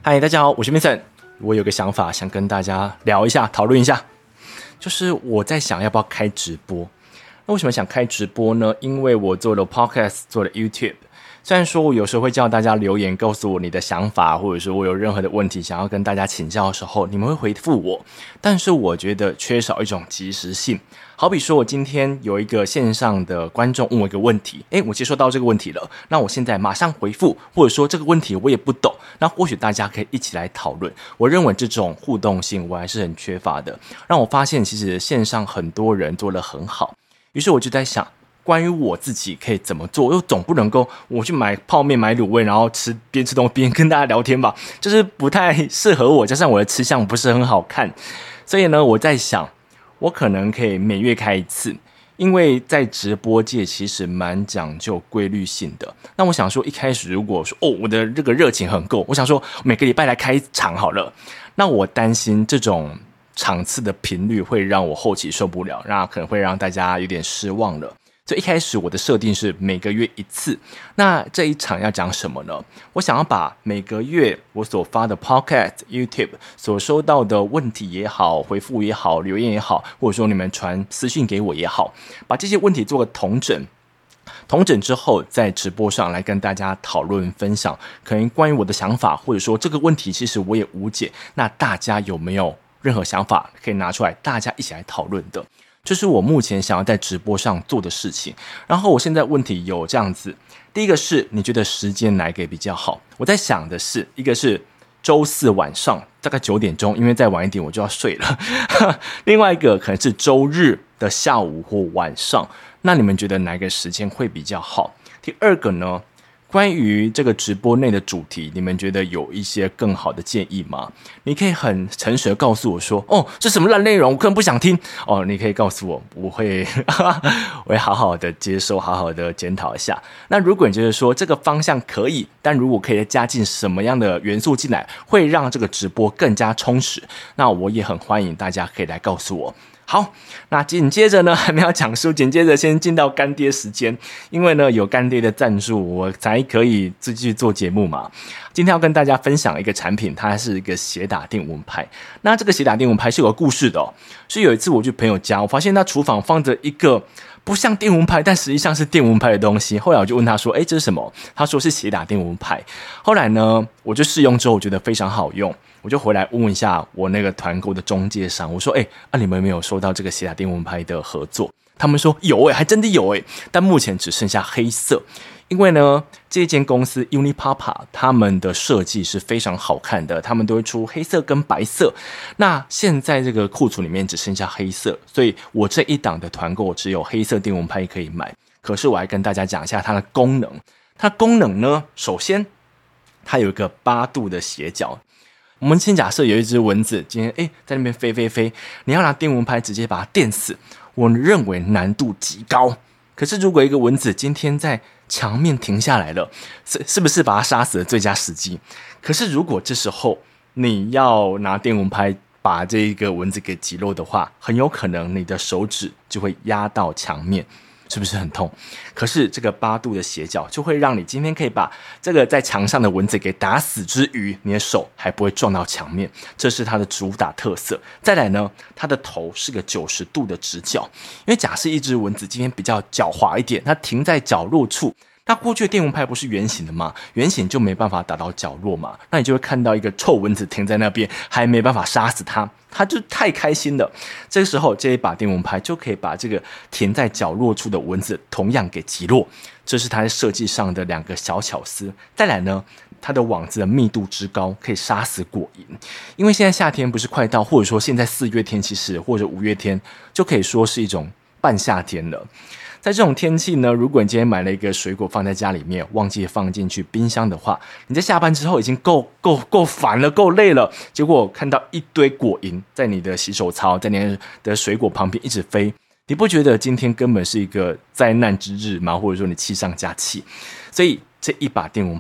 嗨，大家好，我是 Mason。我有个想法想跟大家聊一下，讨论一下，就是我在想要不要开直播。那为什么想开直播呢？因为我做了 Podcast， 做了 YouTube。虽然说我有时候会叫大家留言告诉我你的想法，或者说我有任何的问题想要跟大家请教的时候，你们会回复我，但是我觉得缺少一种及时性。好比说我今天有一个线上的观众问我一个问题，我接收到这个问题了，那我现在马上回复，或者说这个问题我也不懂，那或许大家可以一起来讨论。我认为这种互动性我还是很缺乏的，让我发现其实线上很多人做得很好，于是我就在想，关于我自己可以怎么做，又总不能够我去买泡面买卤味，然后边吃东西边跟大家聊天吧，就是不太适合我，加上我的吃相不是很好看，所以呢，我在想我可能可以每月开一次，因为在直播界其实蛮讲究规律性的。那我想说一开始如果说我的这个热情很够，我想说每个礼拜来开一场好了，那我担心这种场次的频率会让我后期受不了，那可能会让大家有点失望了。所以一开始我的设定是每个月一次。那这一场要讲什么呢？我想要把每个月我所发的 Podcast、YouTube 所收到的问题也好，回复也好，留言也好，或者说你们传私讯给我也好，把这些问题做个统整之后，在直播上来跟大家讨论分享，可能关于我的想法，或者说这个问题其实我也无解，那大家有没有任何想法可以拿出来大家一起来讨论的？这是我目前想要在直播上做的事情。然后我现在问题有这样子，第一个是你觉得时间哪个比较好？我在想的是，一个是周四晚上大概9点钟，因为再晚一点我就要睡了另外一个可能是周日的下午或晚上，那你们觉得哪个时间会比较好？第二个呢，关于这个直播内的主题，你们觉得有一些更好的建议吗？你可以很诚实的告诉我说，这什么烂内容，我根本不想听。你可以告诉我，我会好好的接收，好好的检讨一下。那如果你觉得说这个方向可以，但如果可以再加进什么样的元素进来，会让这个直播更加充实，那我也很欢迎大家可以来告诉我。好，那紧接着呢，还没有讲述，紧接着先进到干爹时间，因为呢有干爹的赞助，我才可以继续做节目嘛。今天要跟大家分享一个产品，它是一个斜打电蚊拍。那这个斜打电蚊拍是有个故事的是有一次我去朋友家，我发现他厨房放着一个不像电蚊拍，但实际上是电蚊拍的东西。后来我就问他说，这是什么？他说是斜打电蚊拍。后来呢，我就试用之后，我觉得非常好用。我就回来问一下我那个团购的中介商，我说你们有没有收到这个斜打电蚊拍的合作？他们说有还真的有但目前只剩下黑色。因为呢这间公司 Unipapa 他们的设计是非常好看的，他们都会出黑色跟白色，那现在这个库存里面只剩下黑色，所以我这一档的团购只有黑色电蚊拍可以买。可是我还跟大家讲一下它的功能。它的功能呢，首先它有一个8度的斜角。我们先假设有一只蚊子今天在那边飞，你要拿电蚊拍直接把它电死，我认为难度极高。可是如果一个蚊子今天在墙面停下来了，是不是把它杀死的最佳时机？可是如果这时候你要拿电蚊拍把这个蚊子给击落的话，很有可能你的手指就会压到墙面，是不是很痛？可是这个8度的斜角就会让你今天可以把这个在墙上的蚊子给打死之余，你的手还不会撞到墙面，这是它的主打特色。再来呢，它的头是个90度的直角，因为假设一只蚊子今天比较狡猾一点，它停在角落处，那过去的电蚊拍不是圆形的吗？圆形就没办法打到角落嘛，那你就会看到一个臭蚊子停在那边，还没办法杀死它，它就太开心了。这个时候这一把电蚊拍就可以把这个停在角落处的蚊子同样给击落，这是它在设计上的2个小巧思。再来呢，它的网子的密度之高可以杀死果蝇，因为现在夏天不是快到，或者说现在4月天其实或者5月天就可以说是一种半夏天了。在这种天气呢，如果你今天买了一个水果放在家里面，忘记放进去冰箱的话，你在下班之后已经够烦了，够累了，结果看到一堆果蝇在你的洗手槽，在你的水果旁边一直飞，你不觉得今天根本是一个灾难之日吗？或者说你气上加气？所以这一把电蚊拍就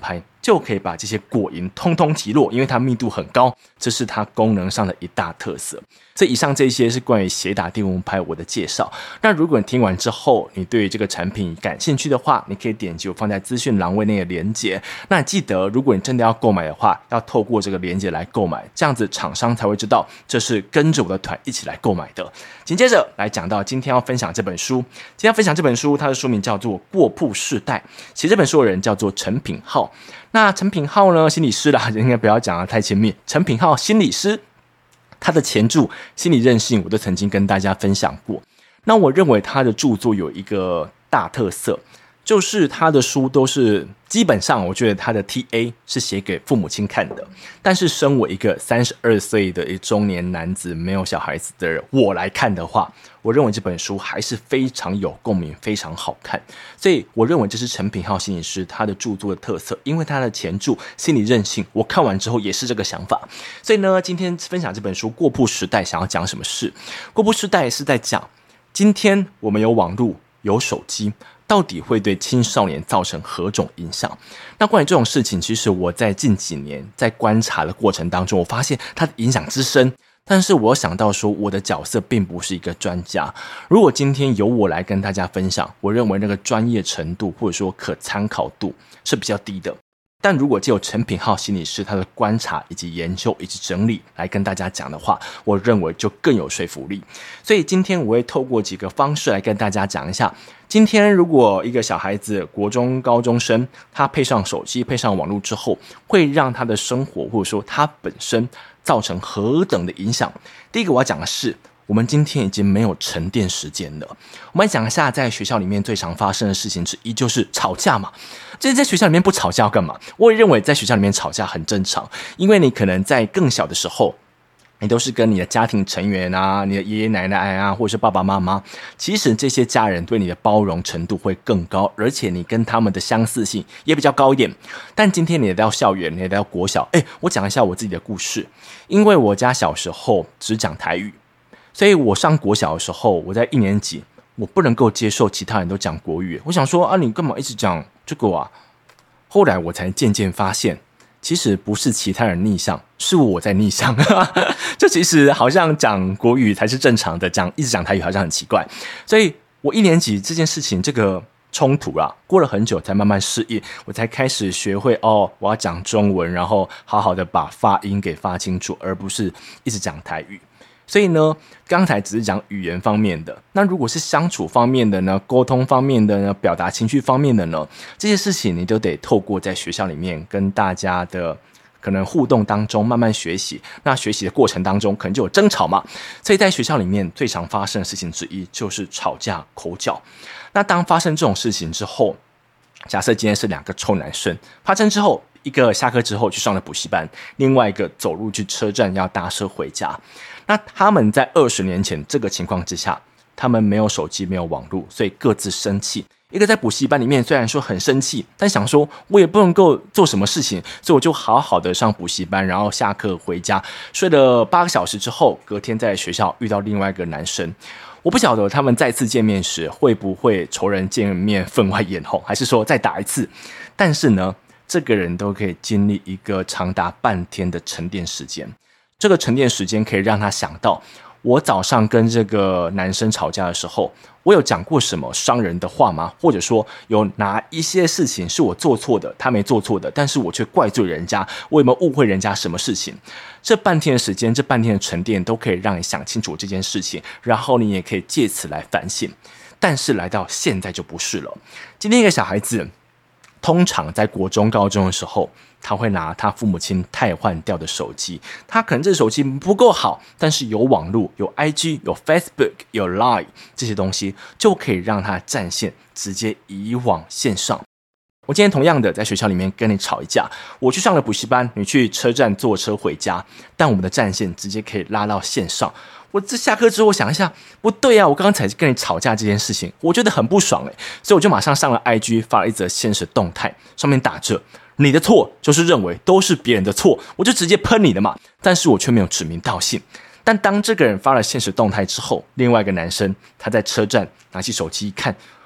就可以把这些果蝇通通击落，因为它密度很高，这是它功能上的一大特色。所以以上这些是关于斜打电蚊拍我的介绍。那如果你听完之后你对于这个产品感兴趣的话，你可以点击我放在资讯栏位内的连结。那记得如果你真的要购买的话，要透过这个连结来购买，这样子厂商才会知道这是跟着我的团一起来购买的。紧接着来讲到今天要分享这本书，今天要分享这本书，它的书名叫做《过曝世代》，写这本书的人叫做陈品皓。那陈品皓呢，心理师啦，应该不要讲得太亲密。陈品皓心理师，他的前著《心理韧性》我都曾经跟大家分享过。那我认为他的著作有一个大特色，就是他的书都是基本上我觉得他的 TA 是写给父母亲看的，但是身为一个32岁的一中年男子，没有小孩子的人，我来看的话，我认为这本书还是非常有共鸣，非常好看。所以我认为这是陈品皓心理师他的著作的特色，因为他的前著《心理韧性》我看完之后也是这个想法。所以呢，今天分享这本书《过曝时代》想要讲什么事？过曝时代是在讲今天我们有网络有手机，到底会对青少年造成何种影响？那关于这种事情，其实我在近几年在观察的过程当中，我发现它的影响之深。但是我想到说，我的角色并不是一个专家。如果今天由我来跟大家分享，我认为那个专业程度或者说可参考度是比较低的。但如果藉由陈品皓心理师他的观察以及研究以及整理来跟大家讲的话，我认为就更有说服力。所以今天我会透过几个方式来跟大家讲一下，今天如果一个小孩子国中高中生，他配上手机配上网络之后，会让他的生活或者说他本身造成何等的影响。第一个我要讲的是，我们今天已经没有沉淀时间了。我们来讲一下在学校里面最常发生的事情之一，就是吵架嘛。就是在学校里面不吵架要干嘛？我也认为在学校里面吵架很正常，因为你可能在更小的时候，你都是跟你的家庭成员啊，你的爷爷奶奶啊，或者是爸爸妈妈，其实这些家人对你的包容程度会更高，而且你跟他们的相似性也比较高一点。但今天你来到校园，你来到国小，我讲一下我自己的故事。因为我家小时候只讲台语，所以我上国小的时候，我在1年级，我不能够接受其他人都讲国语。我想说啊，你干嘛一直讲这个啊？后来我才渐渐发现，其实不是其他人逆向，是我在逆向。这其实好像讲国语才是正常的，一直讲台语好像很奇怪。所以我1年级这件事情，这个冲突啊，过了很久才慢慢适应，我才开始学会我要讲中文，然后好好的把发音给发清楚，而不是一直讲台语。所以呢，刚才只是讲语言方面的，那如果是相处方面的呢，沟通方面的呢，表达情绪方面的呢，这些事情你都得透过在学校里面跟大家的可能互动当中慢慢学习。那学习的过程当中可能就有争吵嘛，所以在学校里面最常发生的事情之一就是吵架口角。那当发生这种事情之后，假设今天是2个臭男生，发生之后，一个下课之后去上了补习班，另外一个走路去车站要搭车回家。那他们在20年前这个情况之下，他们没有手机没有网络，所以各自生气。一个在补习班里面虽然说很生气，但想说我也不能够做什么事情，所以我就好好的上补习班，然后下课回家睡了8个小时之后，隔天在学校遇到另外一个男生。我不晓得他们再次见面时会不会仇人见面分外眼红，还是说再打一次。但是呢，这个人都可以经历一个长达半天的沉淀时间。这个沉淀时间可以让他想到，我早上跟这个男生吵架的时候，我有讲过什么伤人的话吗？或者说有哪一些事情是我做错的，他没做错的，但是我却怪罪人家，我有没有误会人家什么事情？这半天的时间，这半天的沉淀都可以让你想清楚这件事情，然后你也可以借此来反省。但是来到现在就不是了。今天一个小孩子通常在国中高中的时候，他会拿他父母亲汰换掉的手机，他可能这手机不够好，但是有网络，有 IG， 有 Facebook， 有 Line， 这些东西就可以让他战线直接移往线上。我今天同样的在学校里面跟你吵一架，我去上了补习班，你去车站坐车回家，但我们的战线直接可以拉到线上。我这下课之后想一下，不对啊，我刚刚才跟你吵架这件事情，我觉得很不爽所以我就马上上了 IG 发了一则限时动态，上面打着你的错就是认为都是别人的错，我就直接喷你的嘛，但是我却没有指名道姓。但当这个人发了限时动态之后，另外一个男生他在车站拿起手机一看，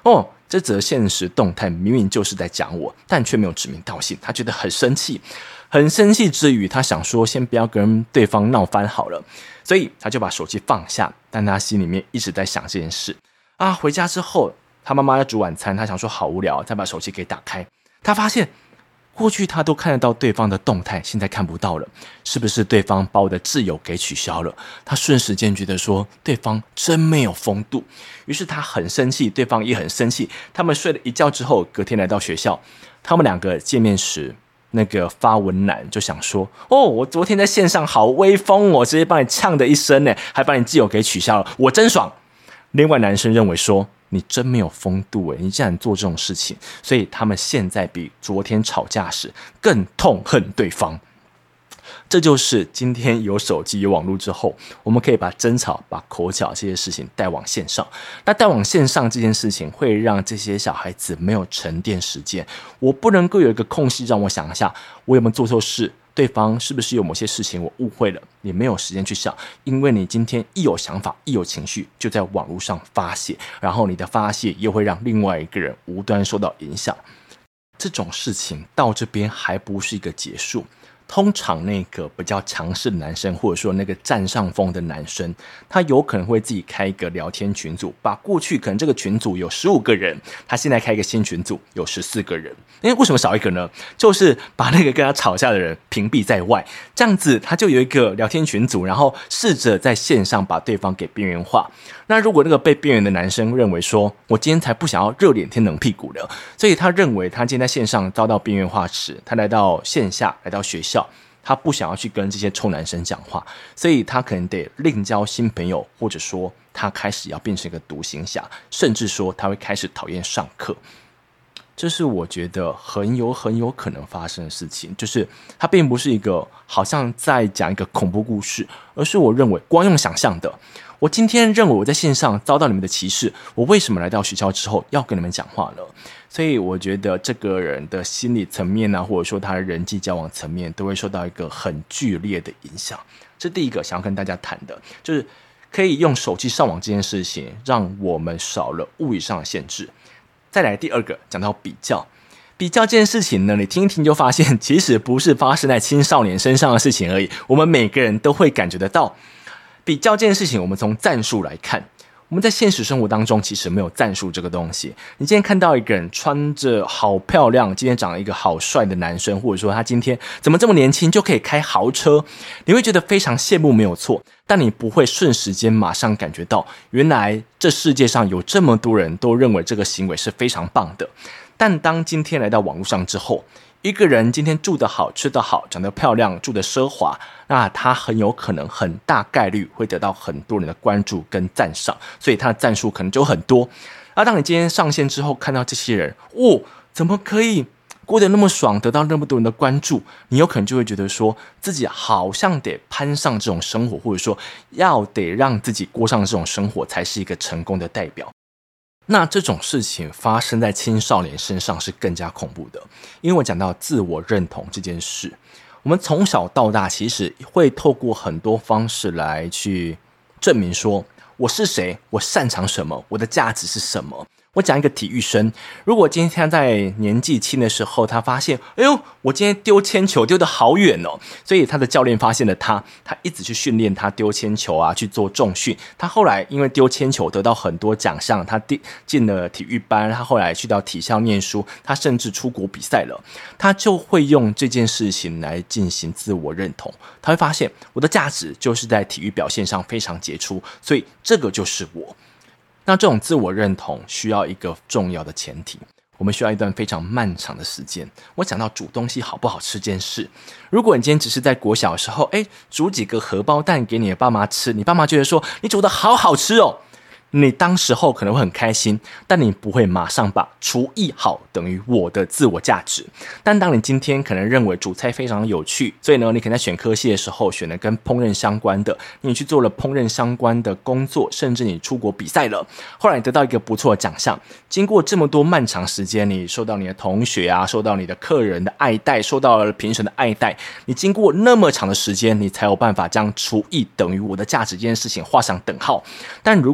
这则现实动态明明就是在讲我，但却没有指名道姓，他觉得很生气。很生气之余，他想说先不要跟对方闹翻好了，所以他就把手机放下，但他心里面一直在想这件事啊。回家之后，他妈妈在煮晚餐，他想说好无聊，再把手机给打开，他发现过去他都看得到对方的动态，现在看不到了，是不是对方把我的挚友给取消了？他瞬时间觉得说对方真没有风度，于是他很生气，对方也很生气。他们睡了一觉之后，隔天来到学校，他们两个见面时，那个发文男就想说，我昨天在线上好威风哦，直接帮你呛的一声呢，还把你挚友给取消了，我真爽。另外男生认为说，你真没有风度耶，你竟然做这种事情，所以他们现在比昨天吵架时更痛恨对方。这就是今天有手机有网络之后，我们可以把争吵把口角这些事情带往线上。那带往线上这件事情会让这些小孩子没有沉淀时间，我不能够有一个空隙让我想一下我有没有做错事，对方是不是有某些事情我误会了，你没有时间去想，因为你今天一有想法一有情绪就在网络上发泄，然后你的发泄又会让另外一个人无端受到影响。这种事情到这边还不是一个结束，通常那个比较强势的男生，或者说那个占上风的男生，他有可能会自己开一个聊天群组，把过去可能这个群组有15个人，他现在开一个新群组有14个人。因为为什么少一个呢？就是把那个跟他吵架的人屏蔽在外，这样子他就有一个聊天群组，然后试着在线上把对方给边缘化。那如果那个被边缘的男生认为说，我今天才不想要热脸贴冷屁股的，所以他认为他今天在线上遭到边缘化时，他来到线下，来到学校，他不想要去跟这些臭男生讲话，所以他可能得另交新朋友，或者说他开始要变成一个独行侠，甚至说他会开始讨厌上课。这是我觉得很有可能发生的事情，就是它并不是一个好像在讲一个恐怖故事，而是我认为光用想象的，我今天认为我在线上遭到你们的歧视，我为什么来到学校之后要跟你们讲话呢？所以我觉得这个人的心理层面啊，或者说他的人际交往层面都会受到一个很剧烈的影响。这第一个想要跟大家谈的，就是可以用手机上网这件事情让我们少了物理上的限制。再来第二个，讲到比较这件事情呢，你听一听就发现其实不是发生在青少年身上的事情而已，我们每个人都会感觉得到。比较这件事情，我们从战术来看，我们在现实生活当中其实没有战术这个东西。你今天看到一个人穿着好漂亮，今天长了一个好帅的男生，或者说他今天怎么这么年轻就可以开豪车，你会觉得非常羡慕，没有错，但你不会瞬时间马上感觉到原来这世界上有这么多人都认为这个行为是非常棒的。但当今天来到网络上之后，一个人今天住得好，吃得好，长得漂亮，住得奢华，那他很有可能很大概率会得到很多人的关注跟赞赏，所以他的赞数可能就很多。而当你今天上线之后看到这些人，怎么可以过得那么爽，得到那么多人的关注，你有可能就会觉得说自己好像得攀上这种生活，或者说要得让自己过上这种生活才是一个成功的代表。那这种事情发生在青少年身上是更加恐怖的，因为我讲到自我认同这件事，我们从小到大其实会透过很多方式来去证明说我是谁，我擅长什么，我的价值是什么。我讲一个体育生，如果今天他在年纪轻的时候，他发现，我今天丢铅球丢得好远哦，所以他的教练发现了他一直去训练他丢铅球啊，去做重训。他后来因为丢铅球得到很多奖项，他进了体育班，他后来去到体校念书，他甚至出国比赛了。他就会用这件事情来进行自我认同，他会发现我的价值就是在体育表现上非常杰出，所以这个就是我。那这种自我认同需要一个重要的前提，我们需要一段非常漫长的时间。我讲到煮东西好不好吃这件事，如果你今天只是在国小的时候，煮几个荷包蛋给你的爸妈吃，你爸妈觉得说你煮的好好吃哦，你当时候可能会很开心，但你不会马上把厨艺好等于我的自我价值。但当你今天可能认为煮菜非常有趣，所以呢，你可能在选科系的时候选了跟烹饪相关的，你去做了烹饪相关的工作，甚至你出国比赛了，后来你得到一个不错的奖项。经过这么多漫长时间，你受到你的同学啊，受到你的客人的爱戴，受到了评审的爱戴，你经过那么长的时间，你才有办法将厨艺等于我的价值这件事情画上等号。但如果今天时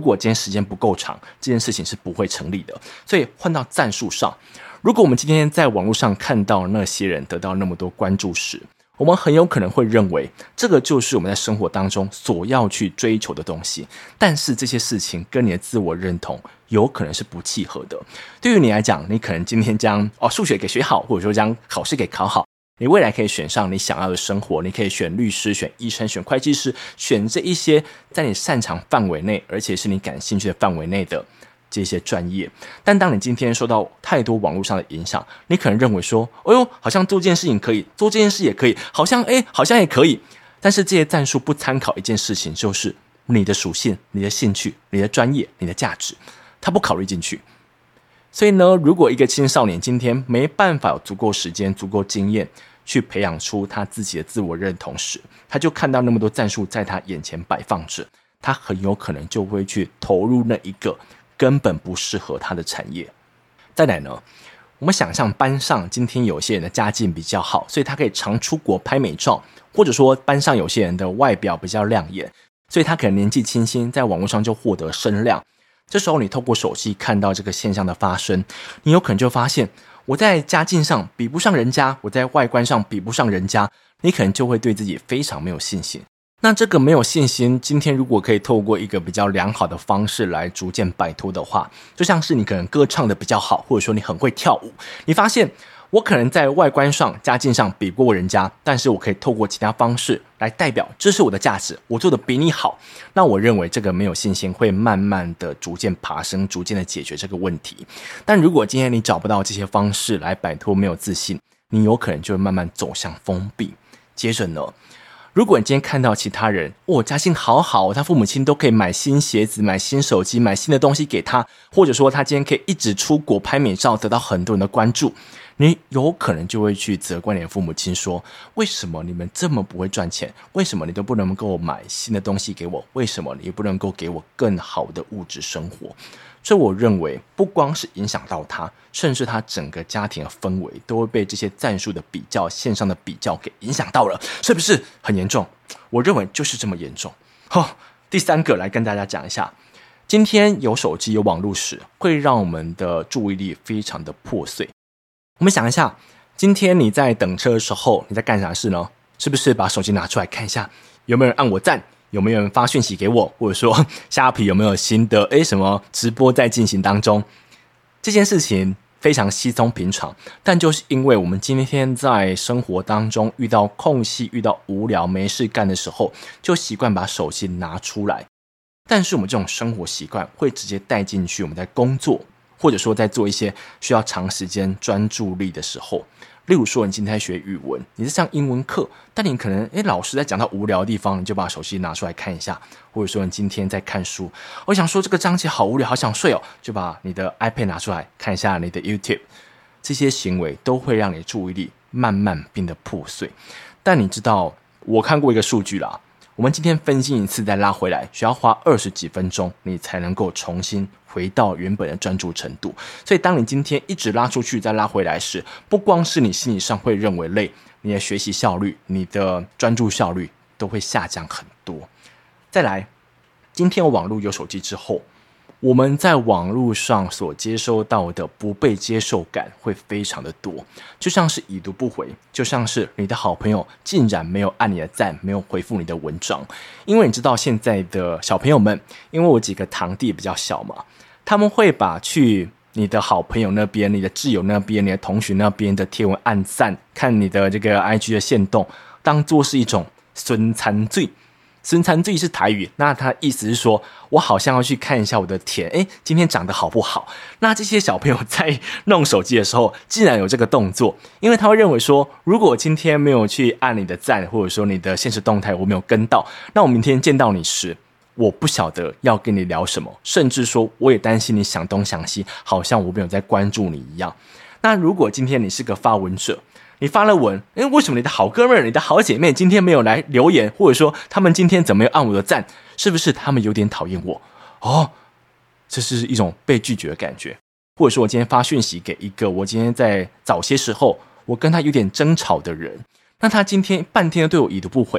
时间不够长，这件事情是不会成立的。所以换到战术上，如果我们今天在网络上看到那些人得到那么多关注时，我们很有可能会认为这个就是我们在生活当中所要去追求的东西，但是这些事情跟你的自我认同有可能是不契合的。对于你来讲，你可能今天将数学给学好，或者说将考试给考好，你未来可以选上你想要的生活，你可以选律师、选医生、选会计师，选这一些在你擅长范围内，而且是你感兴趣的范围内的这些专业。但当你今天受到太多网络上的影响，你可能认为说，好像做这件事情可以，做这件事也可以，好像也可以。但是这些战术不参考一件事情，就是你的属性、你的兴趣、你的专业、你的价值，他不考虑进去。所以呢，如果一个青少年今天没办法有足够时间、足够经验去培养出他自己的自我认同时，他就看到那么多战术在他眼前摆放着，他很有可能就会去投入那一个根本不适合他的产业。再来呢，我们想象班上今天有些人的家境比较好，所以他可以常出国拍美照，或者说班上有些人的外表比较亮眼，所以他可能年纪轻轻在网络上就获得声量。这时候你透过手机看到这个现象的发生，你有可能就发现我在家境上比不上人家，我在外观上比不上人家，你可能就会对自己非常没有信心。那这个没有信心，今天如果可以透过一个比较良好的方式来逐渐摆脱的话，就像是你可能歌唱的比较好，或者说你很会跳舞，你发现我可能在外观上、家境上比不过人家，但是我可以透过其他方式来代表这是我的价值，我做的比你好。那我认为这个没有信心会慢慢的逐渐爬升，逐渐的解决这个问题。但如果今天你找不到这些方式来摆脱没有自信，你有可能就会慢慢走向封闭。接着呢，如果你今天看到其他人家境好好，他父母亲都可以买新鞋子、买新手机、买新的东西给他，或者说他今天可以一直出国拍美照，得到很多人的关注，你有可能就会去责怪你的父母亲说，为什么你们这么不会赚钱？为什么你都不能够买新的东西给我？为什么你不能够给我更好的物质生活？所以我认为不光是影响到他，甚至他整个家庭的氛围都会被这些战术的比较、线上的比较给影响到了，是不是很严重？我认为就是这么严重。第三个来跟大家讲一下，今天有手机有网络时，会让我们的注意力非常的破碎。我们想一下，今天你在等车的时候，你在干啥事呢？是不是把手机拿出来看一下，有没有人按我赞？有没有人发讯息给我？或者说虾皮有没有新的什么直播在进行当中？这件事情非常稀松平常，但就是因为我们今天在生活当中遇到空隙、遇到无聊没事干的时候，就习惯把手机拿出来。但是我们这种生活习惯会直接带进去我们在工作，或者说在做一些需要长时间专注力的时候。例如说你今天在学语文，你是上英文课，但你可能老师在讲到无聊的地方，你就把手机拿出来看一下，或者说你今天在看书，我想说这个章节好无聊好想睡就把你的 iPad 拿出来看一下你的 YouTube。 这些行为都会让你的注意力慢慢变得破碎。但你知道我看过一个数据啦，我们今天分心一次再拉回来，需要花20几分钟你才能够重新回到原本的专注程度。所以当你今天一直拉出去再拉回来时，不光是你心理上会认为累，你的学习效率、你的专注效率都会下降很多。再来，今天有网络有手机之后，我们在网络上所接收到的不被接受感会非常的多，就像是已读不回，就像是你的好朋友竟然没有按你的赞，没有回复你的文章。因为你知道现在的小朋友们，因为我几个堂弟比较小嘛，他们会把去你的好朋友那边、你的挚友那边、你的同学那边的贴文按赞，看你的这个 IG 的限动，当作是一种孙餐罪。孙餐罪是台语，那他意思是说我好像要去看一下我的田，今天长得好不好。那这些小朋友在弄手机的时候竟然有这个动作，因为他会认为说，如果我今天没有去按你的赞，或者说你的现实动态我没有跟到，那我明天见到你时，我不晓得要跟你聊什么，甚至说我也担心你想东想西，好像我没有在关注你一样。那如果今天你是个发文者，你发了文，为什么你的好哥们儿、你的好姐妹今天没有来留言，或者说他们今天怎么没有按我的赞？是不是他们有点讨厌我？这是一种被拒绝的感觉。或者说我今天发讯息给一个我今天在早些时候我跟他有点争吵的人，那他今天半天对我已读不回，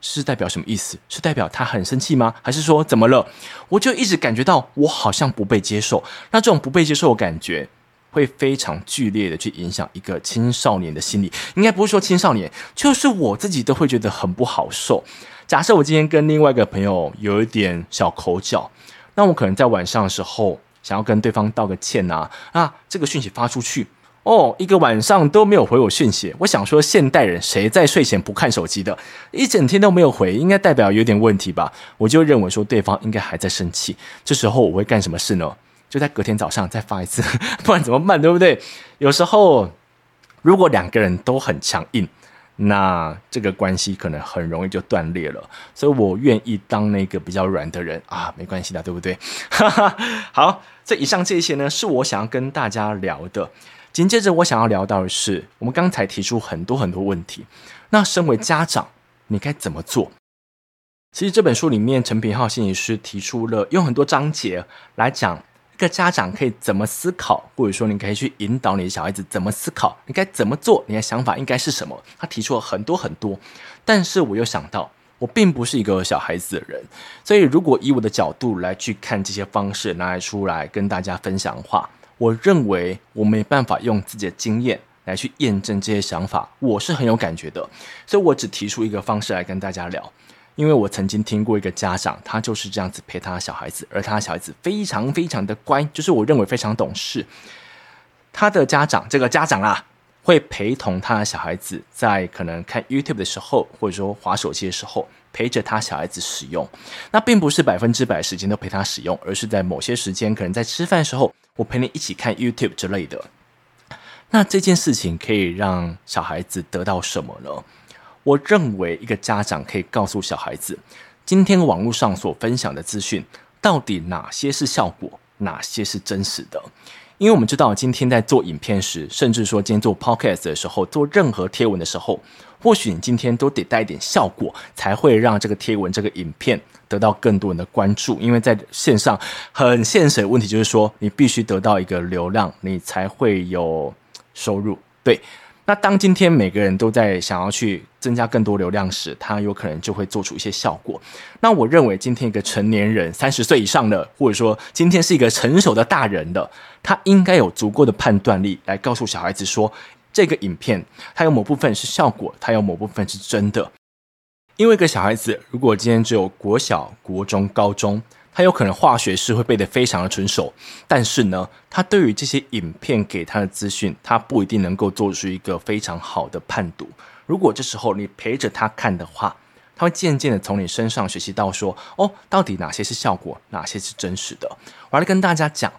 是代表什么意思？是代表他很生气吗？还是说怎么了？我就一直感觉到我好像不被接受。那这种不被接受的感觉会非常剧烈的去影响一个青少年的心理，应该不是说青少年，就是我自己都会觉得很不好受。假设我今天跟另外一个朋友有一点小口角，那我可能在晚上的时候想要跟对方道个歉啊，这个讯息发出去，一个晚上都没有回我讯息，我想说现代人谁在睡前不看手机的，一整天都没有回，应该代表有点问题吧，我就认为说对方应该还在生气。这时候我会干什么事呢？就在隔天早上再发一次，不然怎么办，对不对？有时候如果两个人都很强硬，那这个关系可能很容易就断裂了，所以我愿意当那个比较软的人啊，没关系的，对不对？好，这以上这些呢，是我想要跟大家聊的。紧接着我想要聊到的是，我们刚才提出很多问题，那身为家长，你该怎么做？其实这本书里面，陈品皓心理师提出了用很多章节来讲一个家长可以怎么思考，或者说你可以去引导你的小孩子怎么思考，你该怎么做，你的想法应该是什么。他提出了很多，但是我又想到我并不是一个小孩子的人，所以如果以我的角度来去看这些方式拿来出来跟大家分享的话，我认为我没办法用自己的经验来去验证这些想法，我是很有感觉的，所以我只提出一个方式来跟大家聊。因为我曾经听过一个家长，他就是这样子陪他的小孩子，而他的小孩子非常的乖，就是我认为非常懂事。他的家长，这个家长会陪同他的小孩子在可能看 YouTube 的时候，或者说滑手机的时候，陪着他小孩子使用。那并不是100%时间都陪他使用，而是在某些时间，可能在吃饭的时候，我陪你一起看 YouTube 之类的。那这件事情可以让小孩子得到什么呢？我认为一个家长可以告诉小孩子，今天网络上所分享的资讯，到底哪些是效果，哪些是真实的。因为我们知道今天在做影片时，甚至说今天做 podcast 的时候，做任何贴文的时候，或许你今天都得带一点效果，才会让这个贴文这个影片得到更多人的关注。因为在线上很现实的问题就是说，你必须得到一个流量，你才会有收入。对，那当今天每个人都在想要去增加更多流量时，他有可能就会做出一些效果。那我认为今天一个成年人30岁以上的，或者说今天是一个成熟的大人的，他应该有足够的判断力来告诉小孩子说，这个影片它有某部分是效果，它有某部分是真的。因为一个小孩子如果今天只有国小、国中、高中，他有可能化学式会背得非常的纯熟，但是呢，他对于这些影片给他的资讯，他不一定能够做出一个非常好的判读。如果这时候你陪着他看的话，他会渐渐的从你身上学习到说，到底哪些是效果，哪些是真实的。我要来跟大家讲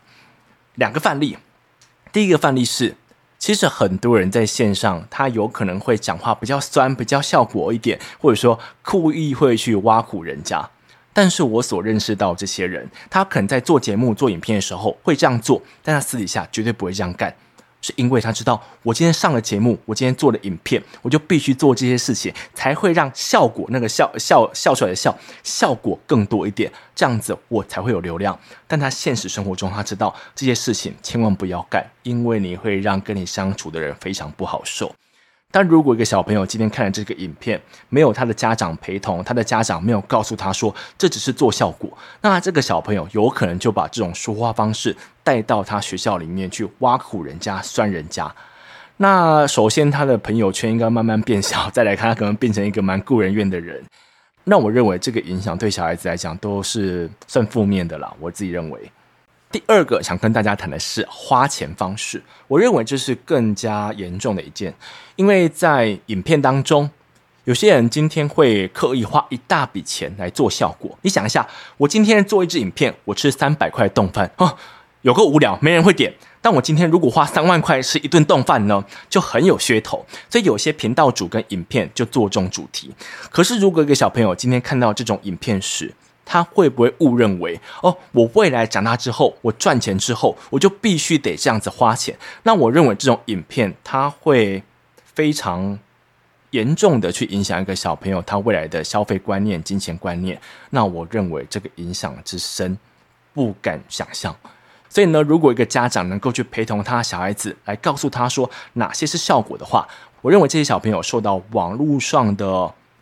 2个范例。第一个范例是，其实很多人在线上，他有可能会讲话比较酸，比较效果一点，或者说故意会去挖苦人家。但是我所认识到这些人，他可能在做节目、做影片的时候会这样做，但他私底下绝对不会这样干，是因为他知道，我今天上了节目，我今天做了影片，我就必须做这些事情，才会让效果那个笑出来的效果更多一点，这样子我才会有流量。但他现实生活中，他知道这些事情千万不要干，因为你会让跟你相处的人非常不好受。但如果一个小朋友今天看了这个影片，没有他的家长陪同，他的家长没有告诉他说这只是做效果，那这个小朋友有可能就把这种说话方式带到他学校里面去挖苦人家、酸人家。那首先他的朋友圈应该慢慢变小，再来看他可能变成一个蛮顾人怨的人。那我认为这个影响对小孩子来讲都是算负面的啦，我自己认为。第二个想跟大家谈的是花钱方式，我认为这是更加严重的一件，因为在影片当中，有些人今天会刻意花一大笔钱来做效果。你想一下，我今天做一支影片，我吃300块冻饭，有够无聊，没人会点。但我今天如果花3万块吃一顿冻饭呢，就很有噱头。所以有些频道主跟影片就做这种主题。可是如果一个小朋友今天看到这种影片时，他会不会误认为我未来长大之后，我赚钱之后，我就必须得这样子花钱？那我认为这种影片它会非常严重的去影响一个小朋友他未来的消费观念、金钱观念。那我认为这个影响之深不敢想象。所以呢，如果一个家长能够去陪同他小孩子来告诉他说哪些是效果的话，我认为这些小朋友受到网络上的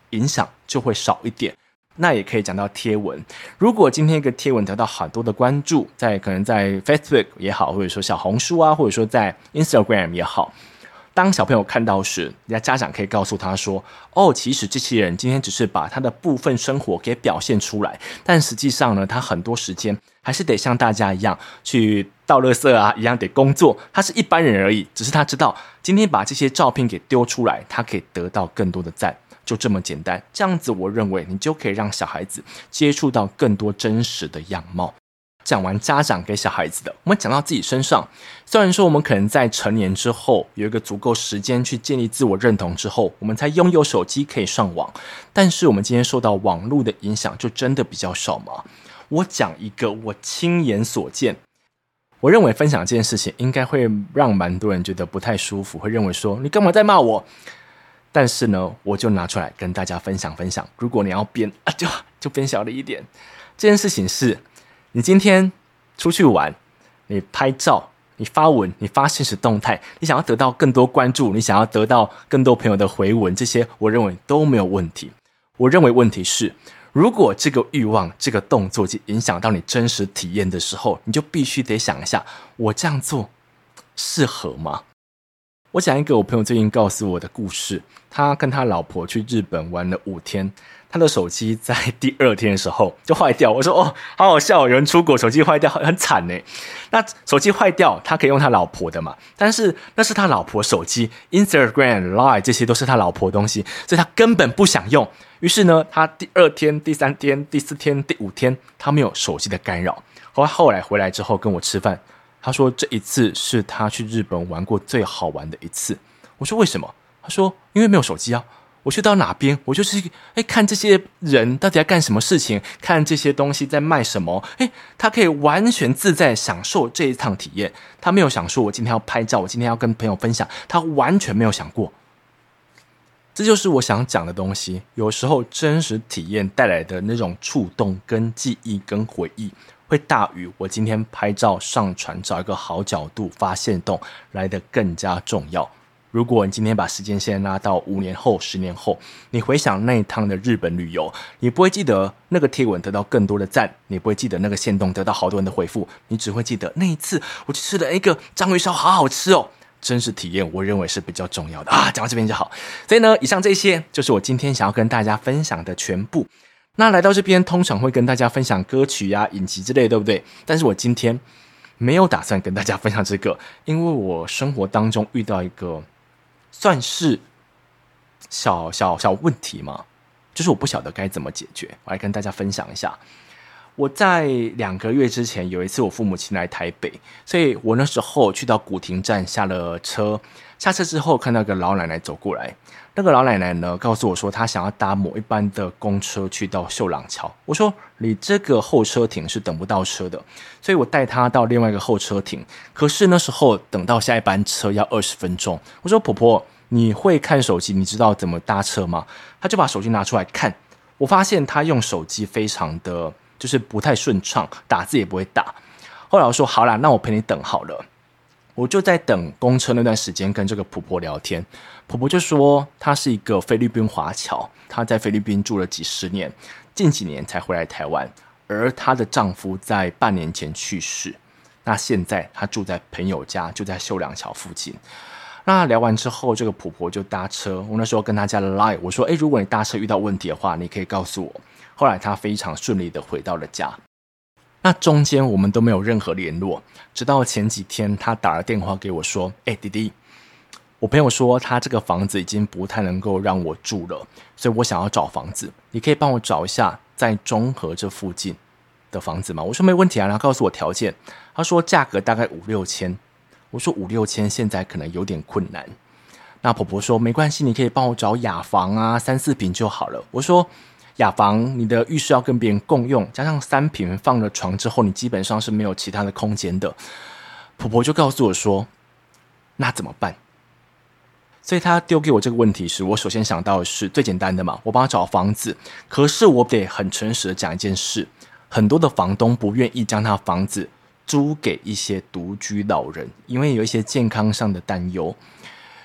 影响就会少一点。那也可以讲到贴文，如果今天一个贴文得到很多的关注，可能在 Facebook 也好，或者说小红书啊，或者说在 Instagram 也好，当小朋友看到时，人家家长可以告诉他说，其实这些人今天只是把他的部分生活给表现出来，但实际上呢，他很多时间还是得像大家一样去倒垃圾啊，一样得工作，他是一般人而已，只是他知道今天把这些照片给丢出来，他可以得到更多的赞，就这么简单。这样子我认为你就可以让小孩子接触到更多真实的样貌。讲完家长给小孩子的，我们讲到自己身上。虽然说我们可能在成年之后有一个足够时间去建立自我认同之后，我们才拥有手机可以上网，但是我们今天受到网络的影响就真的比较少吗？我讲一个我亲眼所见，我认为分享这件事情应该会让蛮多人觉得不太舒服，会认为说你干嘛在骂我？但是呢，我就拿出来跟大家分享分享。如果你要编就编小了一点。这件事情是，你今天出去玩，你拍照，你发文，你发现实动态，你想要得到更多关注，你想要得到更多朋友的回文，这些我认为都没有问题。我认为问题是，如果这个欲望这个动作影响到你真实体验的时候，你就必须得想一下，我这样做适合吗？我讲一个我朋友最近告诉我的故事，他跟他老婆去日本玩了5天，他的手机在第2天的时候就坏掉。我说好好笑，有人出国手机坏掉很惨耶。那手机坏掉他可以用他老婆的嘛，但是那是他老婆手机， Instagram Line 这些都是他老婆的东西，所以他根本不想用。于是呢，他第2天第3天第4天第5天他没有手机的干扰。后来回来之后跟我吃饭，他说这一次是他去日本玩过最好玩的一次。我说为什么？他说因为没有手机啊，我去到哪边我就是看这些人到底在干什么事情，看这些东西在卖什么，他可以完全自在享受这一趟体验。他没有想说我今天要拍照，我今天要跟朋友分享，他完全没有想过。这就是我想讲的东西，有时候真实体验带来的那种触动跟记忆跟回忆会大于我今天拍照上传找一个好角度发限动来得更加重要。如果你今天把时间线拉到5年后10年后，你回想那一趟的日本旅游，你不会记得那个贴文得到更多的赞，你不会记得那个限动得到好多人的回复，你只会记得那一次我去吃了一个章鱼烧好好吃哦。真实体验我认为是比较重要的讲到这边就好。所以呢，以上这些就是我今天想要跟大家分享的全部。那来到这边通常会跟大家分享歌曲啊影集之类，对不对？但是我今天没有打算跟大家分享这个，因为我生活当中遇到一个算是小问题嘛，就是我不晓得该怎么解决，我来跟大家分享一下。我在2个月之前有一次我父母亲来台北，所以我那时候去到古亭站下了车，下车之后看到一个老奶奶走过来，那个老奶奶呢告诉我说她想要搭某一班的公车去到秀朗桥。我说你这个候车亭是等不到车的，所以我带她到另外一个候车亭，可是那时候等到下一班车要20分钟。我说婆婆你会看手机，你知道怎么搭车吗？她就把手机拿出来看，我发现她用手机非常的就是不太顺畅，打字也不会打。后来我说好啦，那我陪你等好了。我就在等公车那段时间跟这个婆婆聊天，婆婆就说她是一个菲律宾华侨，她在菲律宾住了几十年，近几年才回来台湾，而她的丈夫在半年前去世，那现在她住在朋友家，就在秀朗桥附近。那聊完之后，这个婆婆就搭车，我那时候跟她加了 Line， 我说如果你搭车遇到问题的话，你可以告诉我。后来她非常顺利的回到了家。那中间我们都没有任何联络，直到前几天她打了电话给我说弟弟，我朋友说他这个房子已经不太能够让我住了，所以我想要找房子，你可以帮我找一下在中和这附近的房子吗？我说没问题啊，然后告诉我条件。他说价格大概5-6千，我说5-6千现在可能有点困难。那婆婆说没关系，你可以帮我找雅房啊，3-4坪就好了。我说雅房你的浴室要跟别人共用，加上3坪放了床之后，你基本上是没有其他的空间的。婆婆就告诉我说那怎么办？所以她丢给我这个问题时，我首先想到的是最简单的嘛，我帮她找房子。可是我得很诚实的讲一件事，很多的房东不愿意将他房子租给一些独居老人，因为有一些健康上的担忧。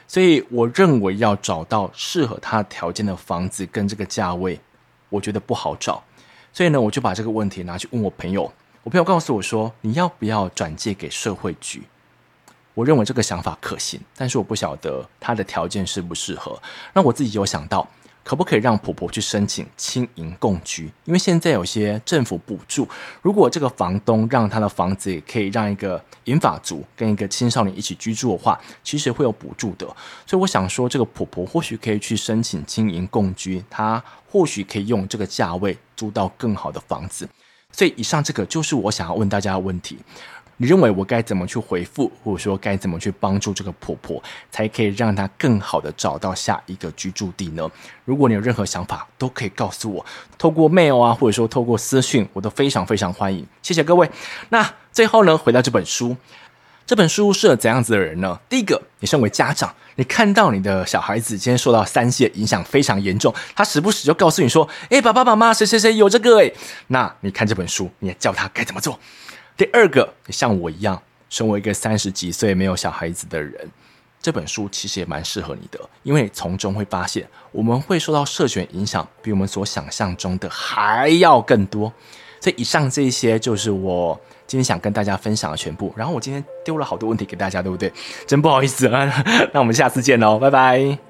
所以我认为要找到适合他条件的房子跟这个价位，我觉得不好找。所以呢，我就把这个问题拿去问我朋友，我朋友告诉我说，你要不要转介给社会局？我认为这个想法可行，但是我不晓得他的条件适不适合。那我自己有想到，可不可以让婆婆去申请青银共居？因为现在有些政府补助，如果这个房东让他的房子也可以让一个银发族跟一个青少年一起居住的话，其实会有补助的。所以我想说，这个婆婆或许可以去申请青银共居，她或许可以用这个价位租到更好的房子。所以以上这个就是我想要问大家的问题。你认为我该怎么去回复，或者说该怎么去帮助这个婆婆，才可以让她更好的找到下一个居住地呢？如果你有任何想法，都可以告诉我，透过 mail 啊，或者说透过私讯，我都非常非常欢迎。谢谢各位。那最后呢，回到这本书，这本书适合怎样子的人呢？第一个，你身为家长，你看到你的小孩子今天受到3C的影响非常严重，他时不时就告诉你说，爸爸妈妈谁谁谁有这个那你看这本书，你也教他该怎么做。第二个，像我一样身为一个30几岁没有小孩子的人，这本书其实也蛮适合你的，因为你从中会发现我们会受到社群影响比我们所想象中的还要更多。所以以上这一些就是我今天想跟大家分享的全部。然后我今天丢了好多问题给大家，对不对？真不好意思啊。那我们下次见咯，拜拜。